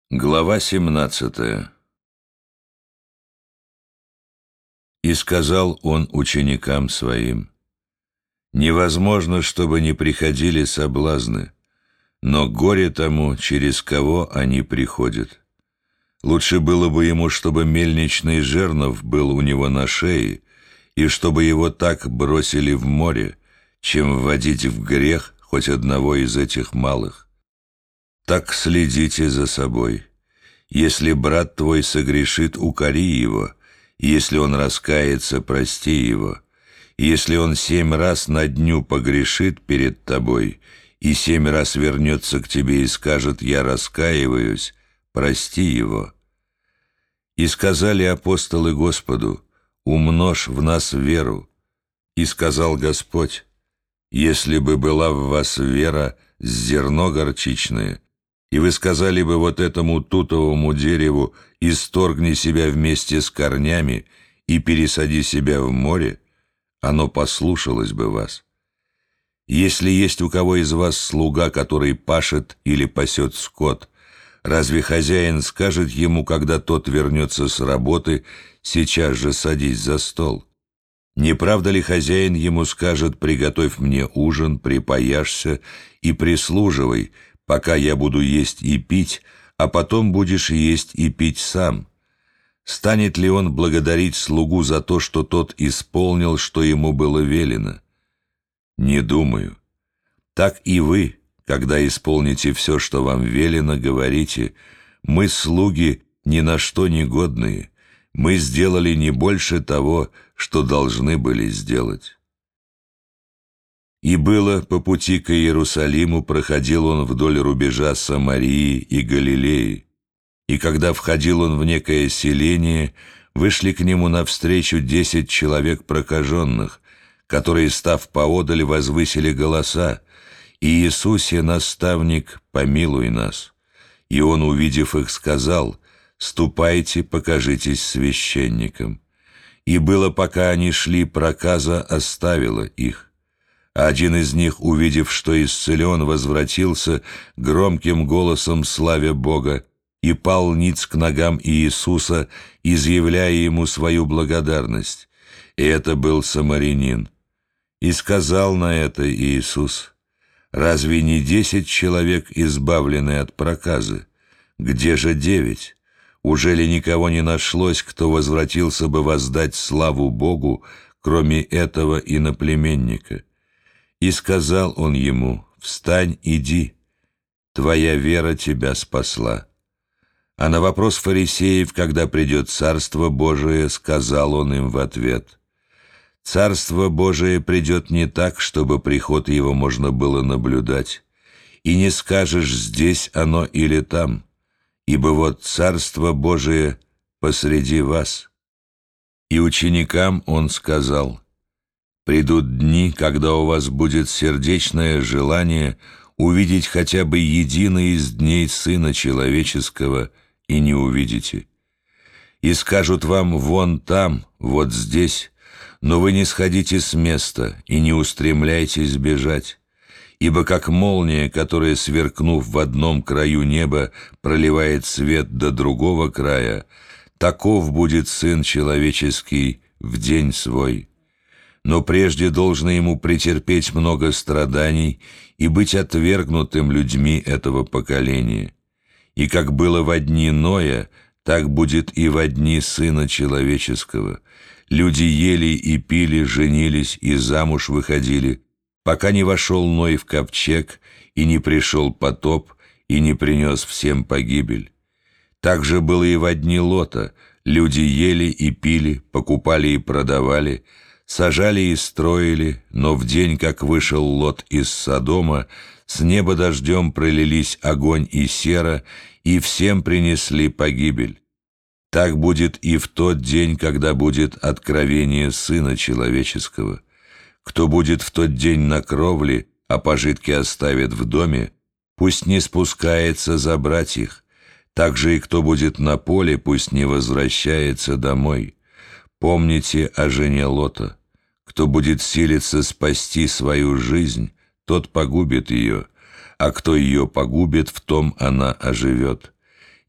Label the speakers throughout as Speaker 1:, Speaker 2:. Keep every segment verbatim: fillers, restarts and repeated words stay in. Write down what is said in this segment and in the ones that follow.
Speaker 1: Глава семнадцатая. «И сказал он ученикам своим: невозможно, чтобы не приходили соблазны, но горе тому, через кого они приходят. Лучше было бы ему, чтобы мельничный жернов был у него на шее, и чтобы его так бросили в море, чем вводить в грех хоть одного из этих малых. Так следите за собой. Если брат твой согрешит, укори его, если он раскается, прости его. Если он семь раз на дню погрешит перед тобой, и семь раз вернется к тебе и скажет: «Я раскаиваюсь», прости его». И сказали апостолы Господу: умножь в нас веру. И сказал Господь: если бы была в вас вера с зерно горчичное, и вы сказали бы вот этому тутовому дереву: исторгни себя вместе с корнями и пересади себя в море, оно послушалось бы вас. Если есть у кого из вас слуга, который пашет или пасет скот, разве хозяин скажет ему, когда тот вернется с работы: сейчас же садись за стол? Не правда ли хозяин ему скажет: приготовь мне ужин, припояшься и прислуживай, пока я буду есть и пить, а потом будешь есть и пить сам? Станет ли он благодарить слугу за то, что тот исполнил, что ему было велено? Не думаю. Так и вы, когда исполните все, что вам велено, говорите: мы слуги ни на что не годные, мы сделали не больше того, что должны были сделать. И было по пути к Иерусалиму, проходил он вдоль рубежа Самарии и Галилеи. И когда входил он в некое селение, вышли к нему навстречу десять человек прокаженных, которые, став поодаль, возвысили голоса: «Иисусе, наставник, помилуй нас». И он, увидев их, сказал: «Ступайте, покажитесь священникам». И было, пока они шли, проказа оставила их. А один из них, увидев, что исцелен, возвратился, громким голосом славя Бога, и пал ниц к ногам Иисуса, изъявляя ему свою благодарность. И это был самарянин. И сказал на это Иисус: разве не десять человек избавлены от проказы? Где же девять? Уже ли никого не нашлось, кто возвратился бы воздать славу Богу, кроме этого иноплеменника? И сказал он ему: встань, иди, твоя вера тебя спасла. А на вопрос фарисеев, когда придет Царство Божие, сказал он им в ответ: Царство Божие придет не так, чтобы приход его можно было наблюдать, и не скажешь, здесь оно или там, ибо вот Царство Божие посреди вас. И ученикам он сказал: придут дни, когда у вас будет сердечное желание увидеть хотя бы единый из дней Сына Человеческого, и не увидите. И скажут вам: вон там, вот здесь, но вы не сходите с места и не устремляйтесь бежать. Ибо как молния, которая, сверкнув в одном краю неба, проливает свет до другого края, таков будет Сын Человеческий в день свой. Но прежде должно ему претерпеть много страданий и быть отвергнутым людьми этого поколения. И как было во дни Ноя, так будет и во дни Сына Человеческого. Люди ели и пили, женились и замуж выходили, пока не вошел Ной в ковчег, и не пришел потоп, и не принес всем погибель. Так же было и во дни Лота. Люди ели и пили, покупали и продавали, сажали и строили, но в день, как вышел Лот из Содома, с неба дождем пролились огонь и сера, и всем принесли погибель. Так будет и в тот день, когда будет откровение Сына Человеческого. Кто будет в тот день на кровле, а пожитки оставит в доме, пусть не спускается забрать их. Так же и кто будет на поле, пусть не возвращается домой. Помните о жене Лота. Кто будет силиться спасти свою жизнь, тот погубит ее, а кто ее погубит, в том она оживет.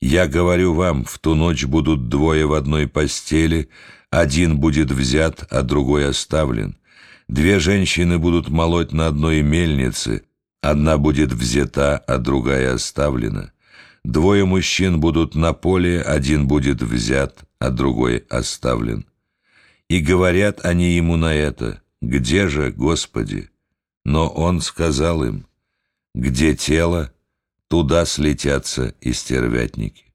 Speaker 1: Я говорю вам, в ту ночь будут двое в одной постели, один будет взят, а другой оставлен. Две женщины будут молоть на одной мельнице, одна будет взята, а другая оставлена. Двое мужчин будут на поле, один будет взят, а другой оставлен. И говорят они ему на это: «Где же, Господи?» Но он сказал им: «Где тело, туда слетятся и стервятники».